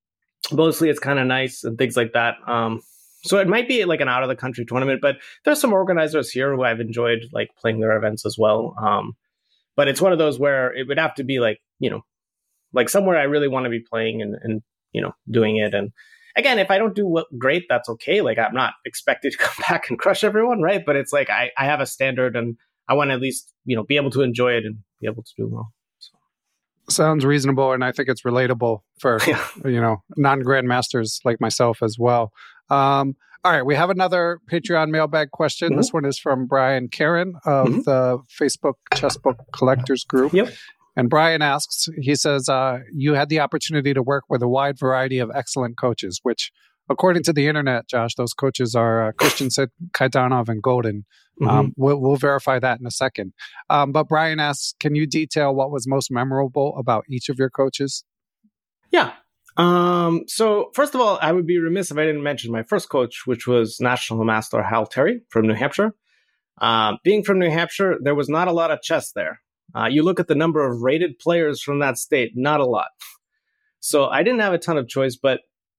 mostly it's kind of nice and things like that. Um, so it might be like an out of the country tournament, but there's some organizers here who I've enjoyed like playing their events as well. Um, but it's one of those where it would have to be like, you know, like somewhere I really want to be playing and, and, you know, doing it. And again, if I don't do well, great, that's okay. Like I'm not expected to come back and crush everyone, right? But it's like I, I have a standard and I want to at least, you know, be able to enjoy it and be able to do well. So. Sounds reasonable, and I think it's relatable for, yeah. you know, non-grandmasters like myself as well. Um, all right, we have another Patreon mailbag question. Mm-hmm. This one is from Brian Karen of mm-hmm. the Facebook Chessbook Collectors Group. Yep. And Brian asks, he says, uh, you had the opportunity to work with a wide variety of excellent coaches, which, according to the internet, Josh, those coaches are uh, Christensen, Kaitanov, and Golden. Mm-hmm. Um, we'll, we'll verify that in a second. Um, but Brian asks, can you detail what was most memorable about each of your coaches? Yeah. Um, so first of all, I would be remiss if I didn't mention my first coach, which was National Master Hal Terry from New Hampshire. Uh, being from New Hampshire, there was not a lot of chess there. Uh, you look at the number of rated players from that state, not a lot. So I didn't have a ton of choice, but,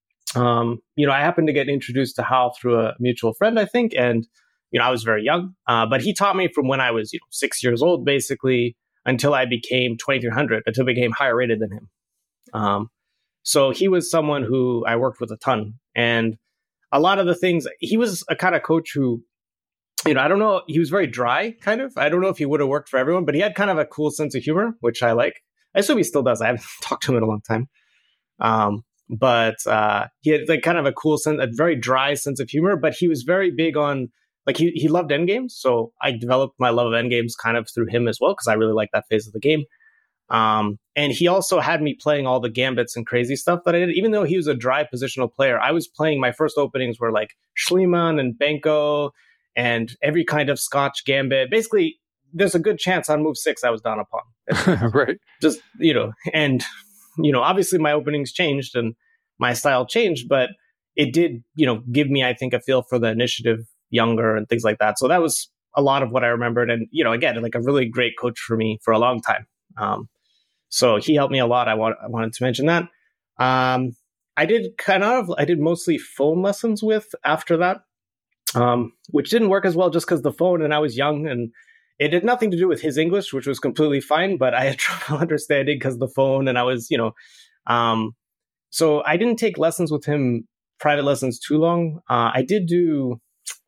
um, you know, I happened to get introduced to Hal through a mutual friend, I think. And, you know, I was very young, uh, but he taught me from when I was, you know, six years old, basically, until I became twenty-three hundred, until I became higher rated than him. Um, so he was someone who I worked with a ton. And a lot of the things, he was a kind of coach who, you know, I don't know, he was very dry, kind of. I don't know if he would have worked for everyone, but he had kind of a cool sense of humor, which I like. I assume he still does. I haven't talked to him in a long time. Um, but uh, he had like kind of a cool sense, a very dry sense of humor, but he was very big on, like he, he loved endgames. So I developed my love of endgames kind of through him as well, because I really like that phase of the game. Um, and he also had me playing all the gambits and crazy stuff that I did. Even though he was a dry positional player, I was playing, my first openings were like Schliemann and Benko, and every kind of Scotch gambit. Basically, there's a good chance on move six I was down upon. Right. Just, you know, and, you know, obviously my openings changed and my style changed, but it did, you know, give me, I think, a feel for the initiative younger and things like that. So that was a lot of what I remembered. And, you know, again, like a really great coach for me for a long time. Um, so he helped me a lot. I, want, I wanted to mention that. Um, I did kind of, I did mostly phone lessons with after that. Um, which didn't work as well just because the phone and I was young, and it had nothing to do with his English, which was completely fine, but I had trouble understanding because the phone and I was, you know, um, so I didn't take lessons with him, private lessons too long. Uh, I did do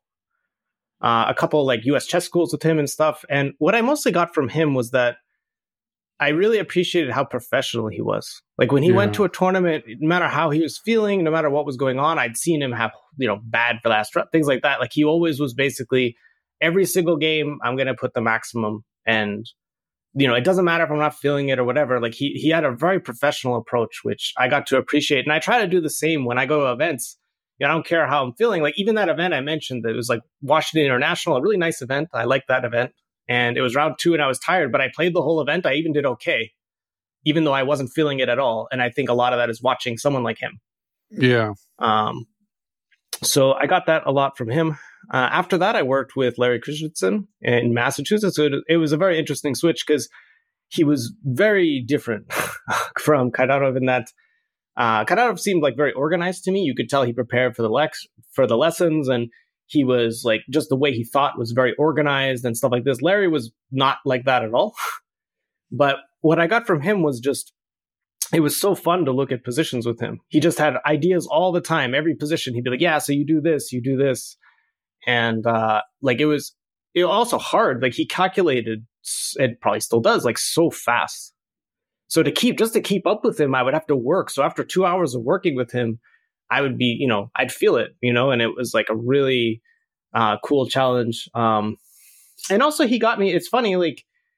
uh, a couple like U S chess schools with him and stuff. And what I mostly got from him was that I really appreciated how professional he was. Like when he yeah. went to a tournament, no matter how he was feeling, no matter what was going on, I'd seen him have, you know, bad for last rep, things like that. Like he always was basically every single game, I'm going to put the maximum. And, you know, it doesn't matter if I'm not feeling it or whatever. Like he, he had a very professional approach, which I got to appreciate. And I try to do the same when I go to events. You know, I don't care how I'm feeling. Like even that event I mentioned, that it was like Washington International, a really nice event. I liked that event. And it was round two and I was tired, but I played the whole event. I even did okay, even though I wasn't feeling it at all. And I think a lot of that is watching someone like him. Yeah. Um. So I got that a lot from him. Uh, after that, I worked with Larry Christensen in Massachusetts. So it, it was a very interesting switch because he was very different from Kaitanov in that uh, Kaitanov seemed like very organized to me. You could tell he prepared for the lex for the lessons, and he was like, just the way he thought was very organized and stuff like this. Larry was not like that at all. But what I got from him was just, it was so fun to look at positions with him. He just had ideas all the time. Every position, he'd be like, yeah, so you do this, you do this. And uh, like, it was, it was also hard. Like he calculated, and probably still does, like so fast. So to keep, just to keep up with him, I would have to work. So after two hours of working with him, I would be, you know, I'd feel it, you know, and it was like a really uh, cool challenge. Um, and also he got me, it's funny, like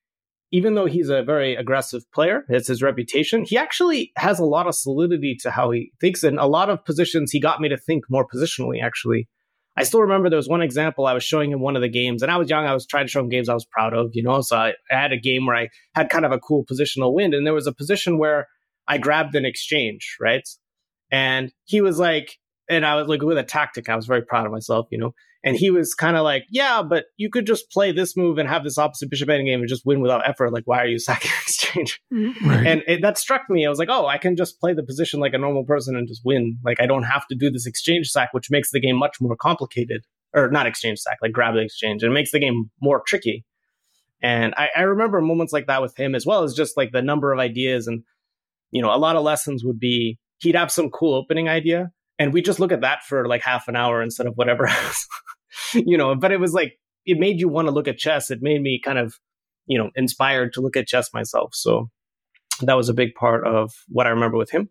even though he's a very aggressive player, it's his reputation, he actually has a lot of solidity to how he thinks. In a lot of positions, he got me to think more positionally, actually. I still remember there was one example I was showing him one of the games, and I was young. I was trying to show him games I was proud of, you know. So I, I had a game where I had kind of a cool positional win, and there was a position where I grabbed an exchange, right? And he was like, and I was like, with a tactic, I was very proud of myself, you know. And he was kind of like, yeah, but you could just play this move and have this opposite bishop endgame and just win without effort. Like, why are you sacking exchange? Right. And it, that struck me. I was like, oh, I can just play the position like a normal person and just win. Like, I don't have to do this exchange sack, which makes the game much more complicated. Or not exchange sack, like grab the exchange. And it makes the game more tricky. And I, I remember moments like that with him, as well as just like the number of ideas. And, you know, a lot of lessons would be, he'd have some cool opening idea. And we just look at that for like half an hour instead of whatever else, you know, but it was like, it made you want to look at chess. It made me kind of, you know, inspired to look at chess myself. So that was a big part of what I remember with him.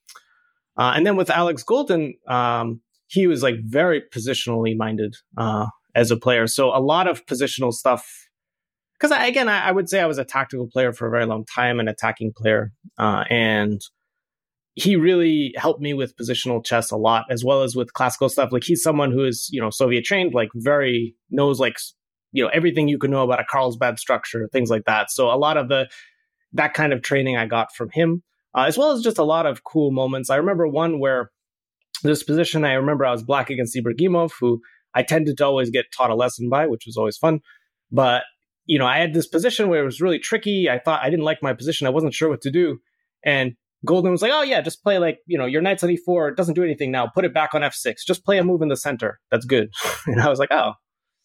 Uh, and then with Alex Golden, um, he was like very positionally minded uh, as a player. So a lot of positional stuff, because I, again, I, I would say I was a tactical player for a very long time, an attacking player. Uh, and he really helped me with positional chess a lot, as well as with classical stuff. Like, he's someone who is, you know, Soviet trained, like very knows like, you know, everything you can know about a Carlsbad structure, things like that. So a lot of the, that kind of training I got from him, uh, as well as just a lot of cool moments. I remember one where this position, I remember I was black against Ibragimov, who I tended to always get taught a lesson by, which was always fun. But, you know, I had this position where it was really tricky. I thought I didn't like my position. I wasn't sure what to do. And Golden was like, oh, yeah, just play like, you know, your knight's on e four. It doesn't do anything now. Put it back on f six. Just play a move in the center. That's good. And I was like, oh.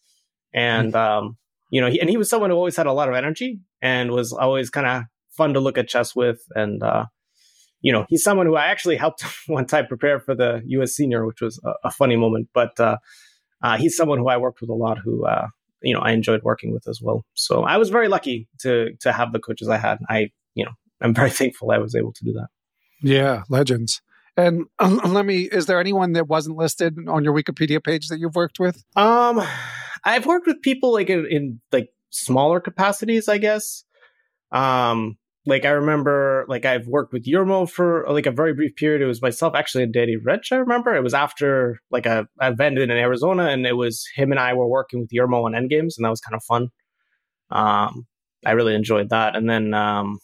And, um, you know, he, and he was someone who always had a lot of energy and was always kind of fun to look at chess with. And, uh, you know, he's someone who I actually helped one time prepare for the U S senior, which was a, a funny moment. But uh, uh, he's someone who I worked with a lot, who, uh, you know, I enjoyed working with as well. So I was very lucky to to have the coaches I had. I, you know, I'm very thankful I was able to do that. Yeah, legends. And um, let me, is there anyone that wasn't listed on your Wikipedia page that you've worked with? Um, I've worked with people like in, in like smaller capacities, I guess. Um, like I remember, like I've worked with Yermo for like a very brief period. It was myself, actually, and Danny Rich, I remember. It was after like a, a event in Arizona, and it was him and I were working with Yermo on endgames, and that was kind of fun. Um, I really enjoyed that. And then, um,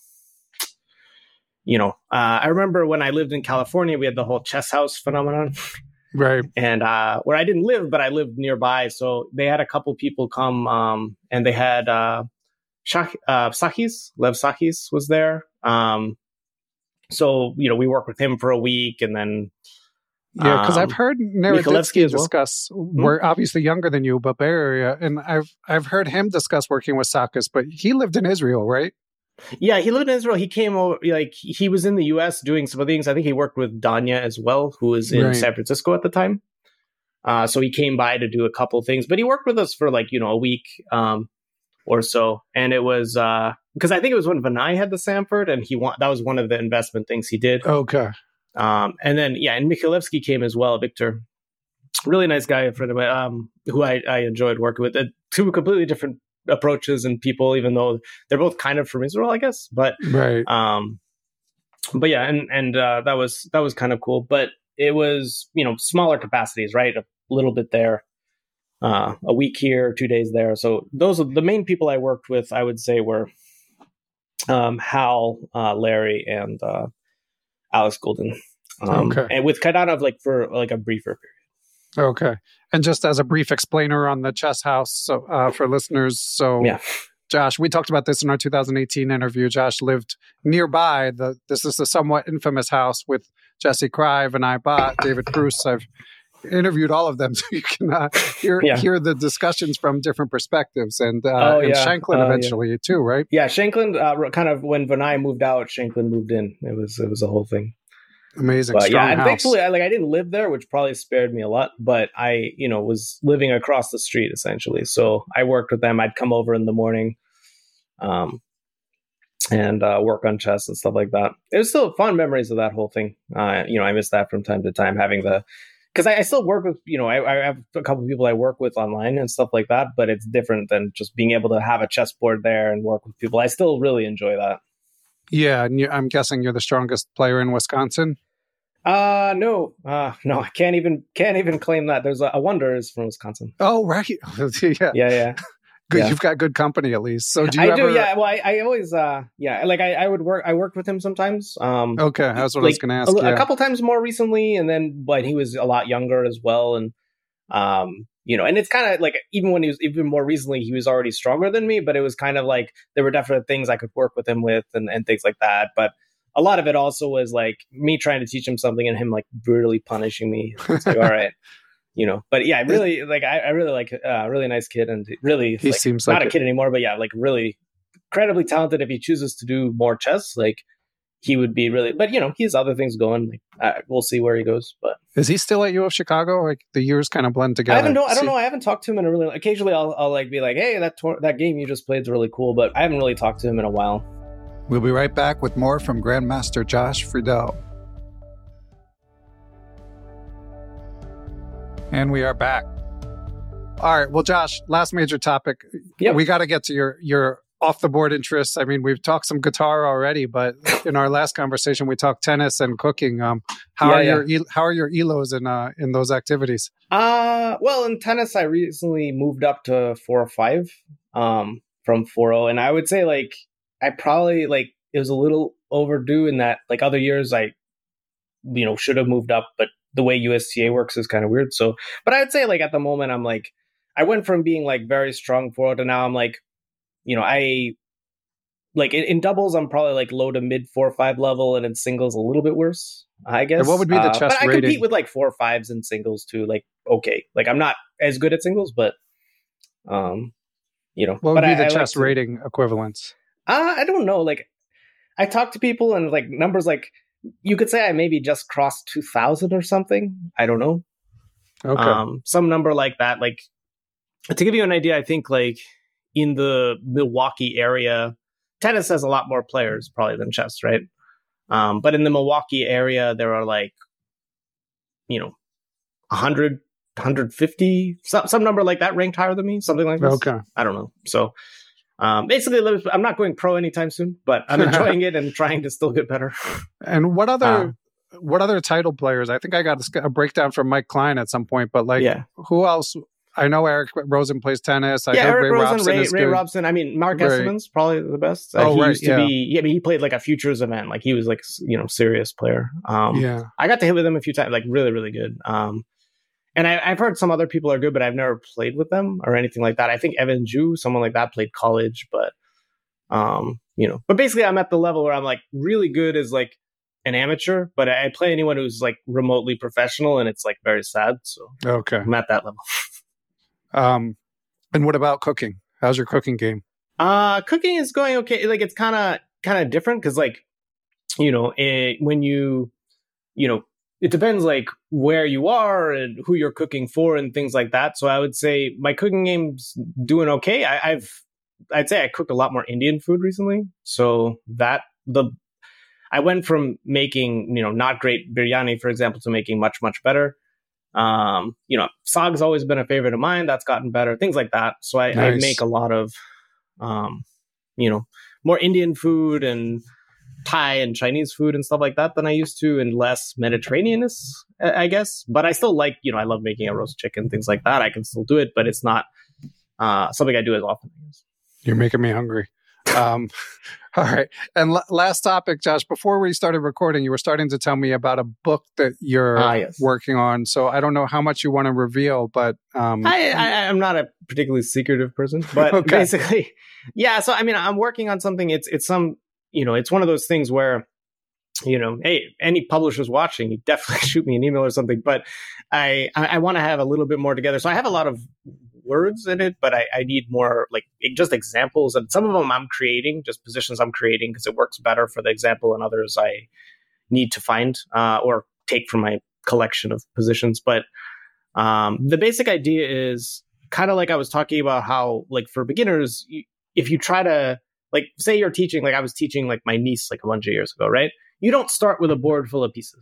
you know, uh, I remember when I lived in California, we had the whole chess house phenomenon. Right. And uh, where I didn't live, but I lived nearby. So they had a couple people come um, and they had uh, Shah- uh, Sakis, Lev Sakis was there. Um, so, you know, we worked with him for a week, and then. Yeah, because um, I've heard Naroditsky well. discuss, we're mm-hmm. obviously younger than you, but Bay Area, and I've I've heard him discuss working with Sakis, but he lived in Israel, right? Yeah, he lived in Israel. He came over, like, he was in the U S doing some things. I think he worked with Danya as well, who was in right. San Francisco at the time. Uh, so he came by to do a couple things, but he worked with us for like, you know, a week um, or so. And it was, uh, because I think it was when Vinay had the Sanford, and he wa- that was one of the investment things he did. Okay. Um, and then, yeah, and Mikhailevsky came as well, Victor. Really nice guy, a friend of mine, um, who I, I enjoyed working with. Uh, two completely different approaches and people, even though they're both kind of from Israel, I guess. But right. Um, but yeah, and and uh, that was that was kind of cool. But it was, you know, smaller capacities, right? A little bit there, uh, a week here, two days there. So those are the main people I worked with. I would say were um, Hal, uh, Larry, and uh, Alex Golden. Um, okay. And with Kaidanov, like for like a briefer period. Okay. And just as a brief explainer on the chess house, so uh, for listeners, so yeah. Josh, we talked about this in our two thousand eighteen interview. Josh lived nearby. The This is the somewhat infamous house with Jesse Krive and I bought, David Bruce. I've interviewed all of them, so you can uh, hear yeah. hear the discussions from different perspectives. And, uh, oh, and yeah. Shanklin uh, eventually yeah. too, right? Yeah, Shanklin, uh, kind of when Vinay moved out, Shanklin moved in. It was it was a whole thing. Amazing. But, yeah, and house. thankfully, I, like I didn't live there, which probably spared me a lot. But I, you know, was living across the street essentially. So I worked with them. I'd come over in the morning, um, and uh, work on chess and stuff like that. It was still fun memories of that whole thing. Uh, you know, I miss that from time to time. Having the, because I, I still work with, you know, I, I have a couple of people I work with online and stuff like that, but it's different than just being able to have a chessboard there and work with people. I still really enjoy that. Yeah, and you, I'm guessing you're the strongest player in Wisconsin. Uh no, uh no, I can't even can't even claim that. There's a, a Wonder is from Wisconsin. Oh, right. yeah, yeah, yeah. Good. Yeah. You've got good company at least. So do you I ever... do, yeah. Well, I, I always, uh, yeah, like I, I would work. I worked with him sometimes. Um, okay, that's what like, I was going to ask. A, yeah. a couple times more recently, and then but he was a lot younger as well, and um, you know, and it's kind of like even when he was even more recently, he was already stronger than me. But it was kind of like there were definite things I could work with him with, and, and things like that. But a lot of it also was like me trying to teach him something and him like brutally punishing me. It's like, all right. You know, but yeah, really like I, I really like a uh, really nice kid, and really he like, seems not like a it. kid anymore, but yeah, like really incredibly talented. If he chooses to do more chess, like he would be really. But you know, he has other things going. Like, uh, we'll see where he goes. But is he still at U of Chicago? Like the years kind of blend together. I haven't. Know, I don't see? know. I haven't talked to him in a really. Occasionally, I'll, I'll like be like, hey, that tor- that game you just played is really cool, but I haven't really talked to him in a while. We'll be right back with more from Grandmaster Josh Friedel. And we are back. All right. Well, Josh, last major topic. Yep. We got to get to your, your off-the-board interests. I mean, we've talked some guitar already, but in our last conversation, we talked tennis and cooking. Um, how Yeah, are yeah. your E- how are your E L Os in uh, in those activities? Uh, well, in tennis, I recently moved up to four or five um, from four oh, and I would say like I probably like it was a little overdue in that like other years I, you know, should have moved up, but the way U S T A works is kind of weird. So, but I would say like at the moment I'm like I went from being like very strong four oh to now I'm like, you know, I like in, in doubles I'm probably like low to mid four or five level, and in singles a little bit worse, I guess. And what would be the uh, chess but I rating? compete with like four or fives in singles too. Like okay, like I'm not as good at singles, but um, you know, What would but be I, the I like chess to- rating equivalence? Uh, I don't know. Like I talk to people and like numbers like you could say I maybe just crossed two thousand or something. I don't know. Okay. Um, some number like that. Like to give you an idea, I think like in the Milwaukee area, tennis has a lot more players probably than chess, right? Um, but in the Milwaukee area, there are like, you know, one hundred, one hundred fifty, some, some number like that ranked higher than me, something like this. Okay. I don't know. So um, basically, I'm not going pro anytime soon, but I'm enjoying it and trying to still get better. And what other Uh, what other title players? I think I got a, sc- a breakdown from Mike Klein at some point, but like Yeah. who else? I know Eric Rosen plays tennis. I yeah, heard Eric Ray Rosen, Robson Ray, is Ray good. Robson. I mean, Mark Right. Esselman's probably the best. Uh, Oh, he right, used to yeah. be. Yeah, I mean, he played like a futures event. Like he was like you know serious player. Um, Yeah. I got to hit with him a few times. Like really, really good. Um, and I, I've heard some other people are good, but I've never played with them or anything like that. I think Evan Ju, someone like that, played college, but um, you know, but basically, I'm at the level where I'm like really good as like an amateur, but I, I play anyone who's like remotely professional, and it's like very sad. So Okay. I'm at that level. Um, and what about cooking? How's your cooking game? Uh, cooking is going okay. Like it's kind of kind of different because like you know it, when you you know it depends like where you are and who you're cooking for and things like that. So I would say my cooking game's doing okay. I, I've I'd say I cooked a lot more Indian food recently. So that the I went from making you know not great biryani, for example, to making much much better. Um, you know, sag's always been a favorite of mine. That's gotten better, things like that. So I, I Nice. make a lot of, um, you know, more Indian food and Thai and Chinese food and stuff like that than I used to, and less Mediterraneanist, I I guess. But I still like, you know, I love making a roast chicken, things like that. I can still do it, but it's not uh, something I do as often. I guess. You're making me hungry. Um, all right. And l- last topic, Josh, before we started recording, you were starting to tell me about a book that you're Ah, yes. working on. So I don't know how much you want to reveal, but um, I, I I'm not a particularly secretive person, but Okay. basically, yeah. So I mean, I'm working on something. It's it's some you know, it's one of those things where, you know, hey, any publishers watching, you definitely shoot me an email or something. But I I, I want to have a little bit more together. So I have a lot of words in it, but I, I need more like just examples, and some of them I'm creating, just positions I'm creating because it works better for the example, and others I need to find uh, or take from my collection of positions. But um, the basic idea is kind of like I was talking about how, like, for beginners, you, if you try to, like, say you're teaching, like I was teaching like my niece like a bunch of years ago, right? You don't start with a board full of pieces.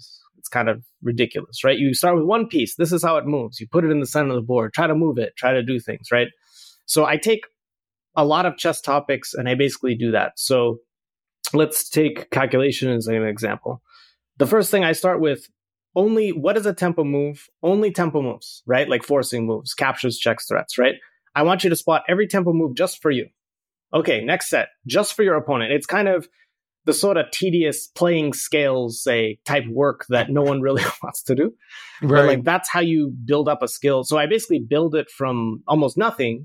it's kind of ridiculous, right? You start with one piece. This is how it moves. You put it in the center of the board, try to move it, try to do things, right? So I take a lot of chess topics and I basically do that. So let's take calculation as an example. The first thing I start with, only what is a tempo move? Only tempo moves, right? Like forcing moves, captures, checks, threats, right? I want you to spot every tempo move just for you. Okay, next set, just for your opponent. It's kind of the sort of tedious playing scales, say, type work that no one really wants to do. Right. But like that's how you build up a skill. So I basically build it from almost nothing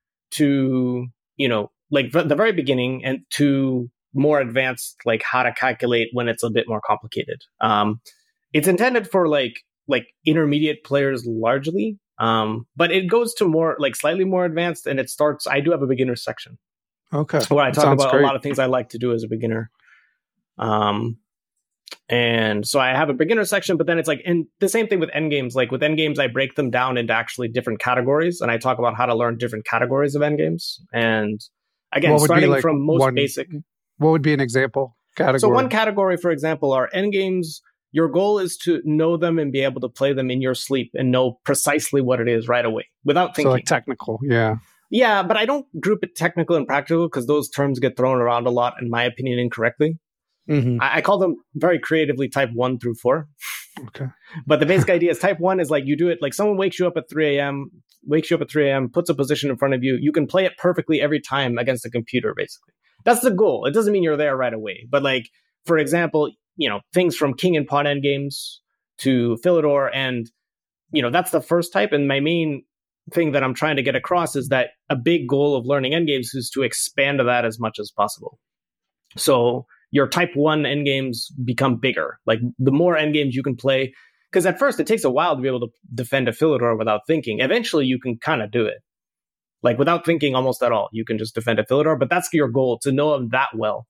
to, you know, like the very beginning and to more advanced, like how to calculate when it's a bit more complicated. Um, it's intended for like like intermediate players largely, um, but it goes to more like slightly more advanced, and it starts. I do have a beginner section. Okay, where I talk Sounds about great. a lot of things I like to do as a beginner. Um, and so I have a beginner section, but then it's like, and the same thing with endgames. Like with endgames, I break them down into actually different categories, and I talk about how to learn different categories of endgames. And again, starting like from most one, basic. What would be an example category? So one category, for example, are endgames. Your goal is to know them and be able to play them in your sleep and know precisely what it is right away without thinking. So like technical, yeah. Yeah, but I don't group it technical and practical because those terms get thrown around a lot, in my opinion, incorrectly. Mm-hmm. I, I call them very creatively type one through four. Okay. But the basic idea is type one is like you do it, like someone wakes you up at three a.m., wakes you up at three a.m., puts a position in front of you. You can play it perfectly every time against a computer, basically. That's the goal. It doesn't mean you're there right away. But like, for example, you know, things from king and pawn endgames to Philidor. And, you know, that's the first type. And my main thing that I'm trying to get across is that a big goal of learning endgames is to expand that as much as possible. So your type one endgames become bigger. Like the more endgames you can play, because at first it takes a while to be able to defend a Philidor without thinking. Eventually you can kind of do it. Like without thinking almost at all, you can just defend a Philidor, but that's your goal, to know them that well.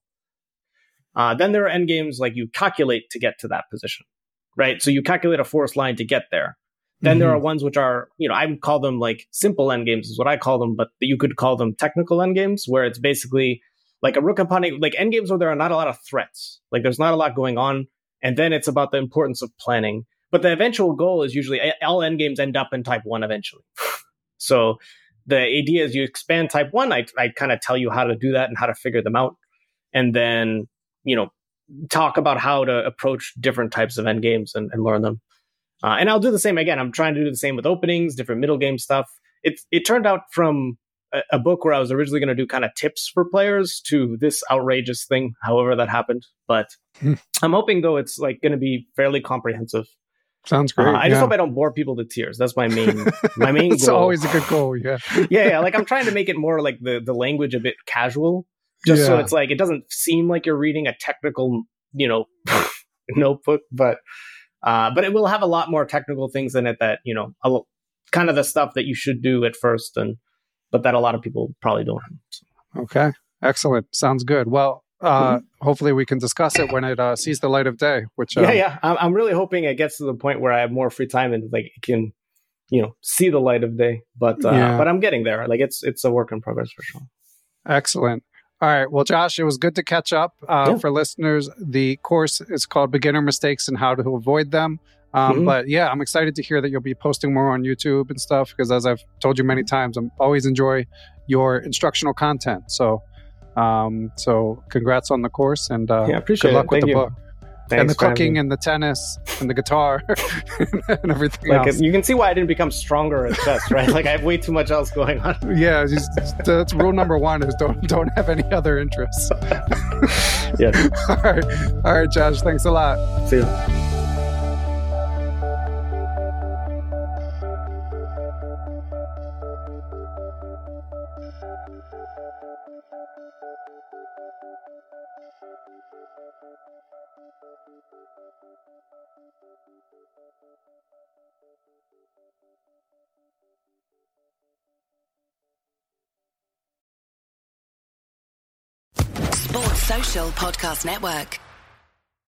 Uh, then there are endgames like you calculate to get to that position, right? So you calculate a force line to get there. Then mm-hmm. there are ones which are, you know, I would call them like simple endgames is what I call them, but you could call them technical endgames, where it's basically like a rook and pawn, like endgames where there are not a lot of threats. Like there's not a lot going on. And then it's about the importance of planning. But the eventual goal is usually all endgames end up in type one eventually. So the idea is you expand type one. I, I kind of tell you how to do that and how to figure them out. And then, you know, talk about how to approach different types of endgames and, and learn them. Uh, and I'll do the same again. I'm trying to do the same with openings, different middle game stuff. It, it turned out from a, a book where I was originally going to do kind of tips for players to this outrageous thing, however that happened. But I'm hoping, though, it's like going to be fairly comprehensive. Sounds great. Uh, I just yeah. hope I don't bore people to tears. That's my main my main it's goal. It's always a good goal, yeah. yeah, yeah. Like I'm trying to make it more like the, the language a bit casual, just yeah. so it's like it doesn't seem like you're reading a technical, you know, notebook, but uh, but it will have a lot more technical things in it that, you know, a, kind of the stuff that you should do at first, and but that a lot of people probably don't. So. Okay, excellent. Sounds good. Well, Uh, mm-hmm. hopefully we can discuss it when it uh, sees the light of day. Which uh, yeah, yeah, I'm, I'm really hoping it gets to the point where I have more free time and like it can, you know, see the light of day. But uh, yeah. but I'm getting there. Like it's it's a work in progress for sure. Excellent. All right. Well, Josh, it was good to catch up. Uh, yeah. For listeners, the course is called Beginner Mistakes and How to Avoid Them. Um, mm-hmm. But yeah, I'm excited to hear that you'll be posting more on YouTube and stuff, because as I've told you many times, I'm always enjoy your instructional content. So. Um, so congrats on the course, and uh, yeah, appreciate good luck it. with Thank the you. book. Thanks and the cooking and the tennis and the guitar and everything like else. You can see why I didn't become stronger at chess, right? Like I have way too much else going on. Yeah, just, that's rule number one is don't don't have any other interests. Yeah. All right. All right, Josh. Thanks a lot. See you. Sports Social Podcast Network.